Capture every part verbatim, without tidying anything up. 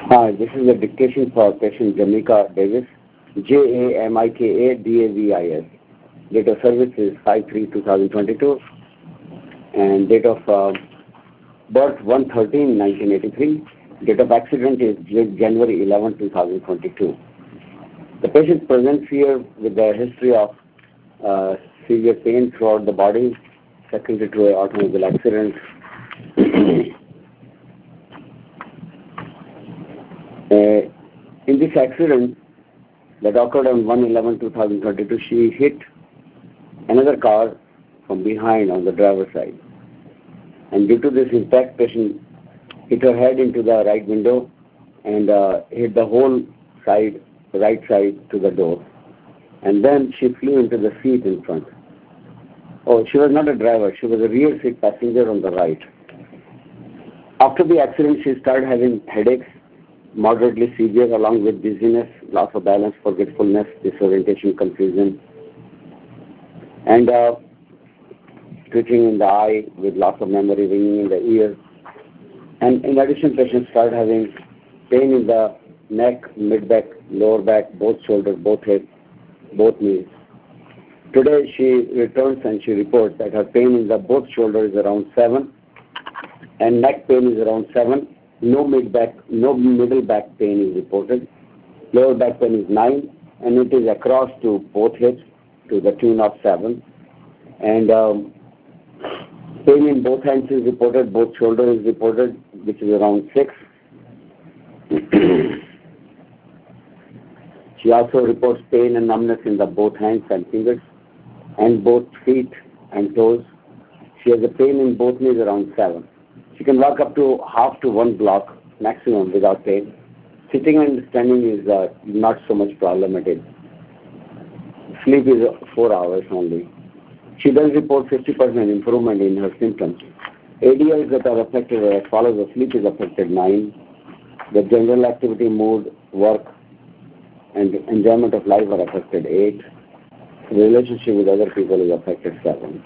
Hi, this is the dictation for patient Jamika Davis, J A M I K A D A V I S. Date of service is five three two thousand twenty-two and date of uh, birth one thirteen nineteen eighty-three. Date of accident is January eleventh two thousand twenty-two. The patient presents here with a history of uh, severe pain throughout the body, secondary to an automobile accident. Uh, in this accident that occurred on one eleven two thousand twenty-two, she hit another car from behind on the driver's side. And due to this impact, patient hit her head into the right window and uh, hit the whole side, right side to the door. And then she flew into the seat in front. Oh, she was not a driver. She was a rear seat passenger on the right. After the accident, she started having headaches, moderately severe, along with dizziness, loss of balance, forgetfulness, disorientation, confusion, and uh, twitching in the eye with loss of memory, ringing in the ear. And in addition, patient started having pain in the neck, mid-back, lower back, both shoulders, both hips, both knees. Today she returns and she reports that her pain in the both shoulders is around seven and neck pain is around seven. No mid-back, no middle back pain is reported. Lower back pain is nine, and it is across to both hips to the tune of seven. And um, pain in both hands is reported, both shoulders is reported, which is around six. She also reports pain and numbness in the both hands and fingers, and both feet and toes. She has a pain in both knees around seven. She can walk up to half to one block maximum without pain. Sitting and standing is uh, not so much problematic. Sleep is four hours only. She does report fifty percent improvement in her symptoms. A D Ls that are affected are as follows: the sleep is affected nine, the general activity, mood, work, and enjoyment of life are affected eight, the relationship with other people is affected seven.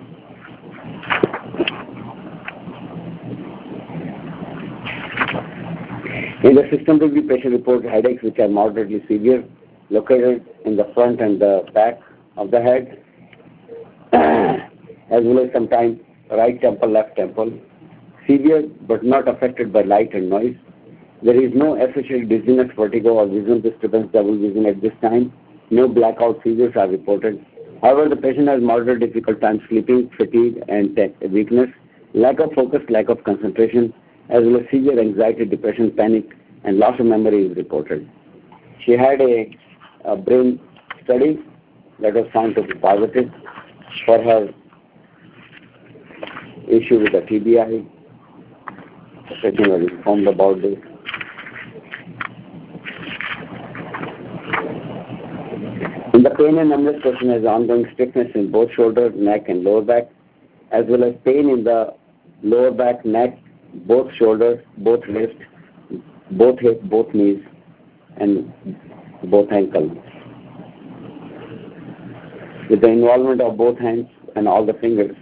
In the system review, patient reports headaches which are moderately severe, located in the front and the back of the head, as well as sometimes right temple, left temple. Severe but not affected by light and noise. There is no associated dizziness, vertigo, or vision disturbance, double vision at this time. No blackout seizures are reported. However, the patient has moderate difficult time sleeping, fatigue, and weakness, lack of focus, lack of concentration, as well as severe anxiety, depression, panic, and loss of memory is reported. She had a, a brain study that was found to be positive for her issue with the T B I. The patient was informed about this. In the pain and numbness, patient has ongoing stiffness in both shoulders, neck, and lower back, as well as pain in the lower back, neck, both shoulders, both wrists, both hips, both knees, and both ankles. With the involvement of both hands and all the fingers.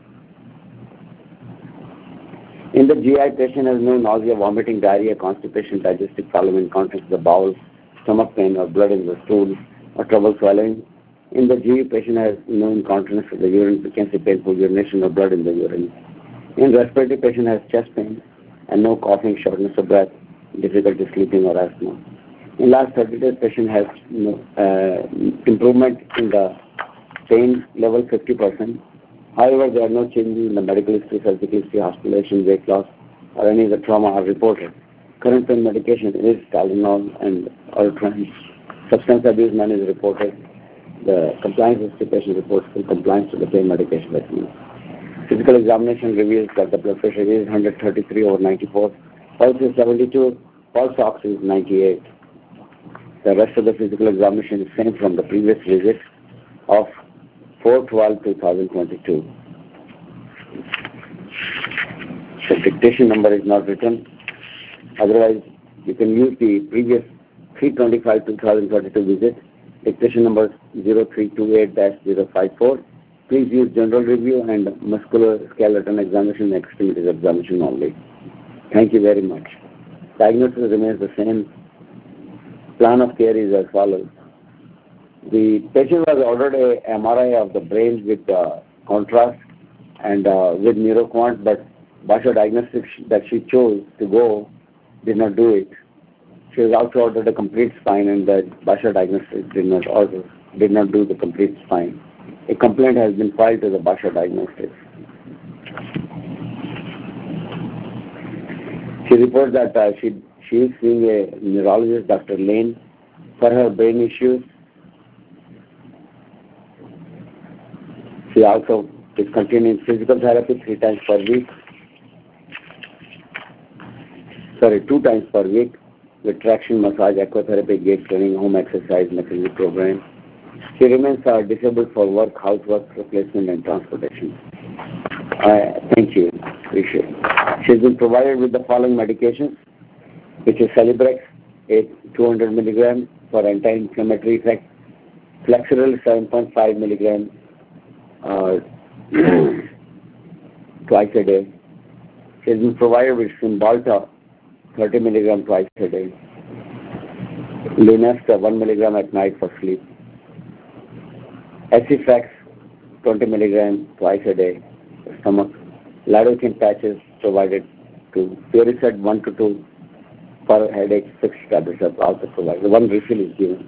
In the G I, patient has no nausea, vomiting, diarrhea, constipation, digestive problem, incontinence of the bowels, stomach pain, or blood in the stool, or trouble swallowing. In the G E, patient has no incontinence of the urine, frequency, painful urination, or blood in the urine. In respiratory, patient has chest pain and no coughing, shortness of breath, difficulty sleeping, or asthma. In last thirty days, patient has no, uh, improvement in the pain level fifty percent. However, there are no changes in the medical history, surgical history, hospitalization, weight loss, or any of the trauma are reported. Current pain medication is Tylenol and Ultram. Substance abuse none is reported. The compliance history patient reports full compliance to the pain medication regimen. Physical examination reveals that the blood pressure is one thirty-three over ninety-four, pulse is seventy-two, pulse ox is ninety-eight. The rest of the physical examination is same from the previous visit of four twelve two thousand twenty-two. The dictation number is not written. Otherwise, you can use the previous three twenty-five two thousand twenty-two visit, dictation number zero three two eight dash zero five four. Please use general review and musculoskeletal examination and extremities examination only. Thank you very much. Diagnosis remains the same. plan of care is as follows. The patient was ordered a M R I of the brain with uh, contrast and uh, with neuroquant, but Basha Diagnostics that she chose to go did not do it. She was also ordered a complete spine, and that Basha Diagnostics did not order, did not do the complete spine. A complaint has been filed to the Basha Diagnostics. She reports that uh, she she is seeing a neurologist, Doctor Lane, for her brain issues. She also is continuing physical therapy three times per week. Sorry, two times per week with traction massage, aquatherapy, gait training, home exercise, McKinsey program. She remains uh, disabled for work, housework, replacement, and transportation. Uh, thank you. Appreciate it. She has been provided with the following medications, which is Celebrex, two hundred milligrams for anti-inflammatory effect, Flexeril, seven point five milligrams uh, twice a day. She has been provided with Cymbalta, thirty milligrams twice a day, Lunesta, one milligram at night for sleep, Acifex, twenty milligrams twice a day for stomach, Lidocaine patches provided to Puricet, one to two per headache, six tablets are also provided. One refill is given.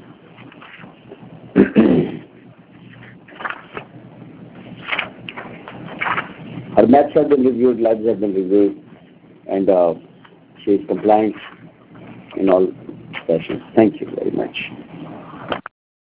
Her maths have been reviewed, labs have been reviewed, and uh, she is compliant in all sessions. Thank you very much.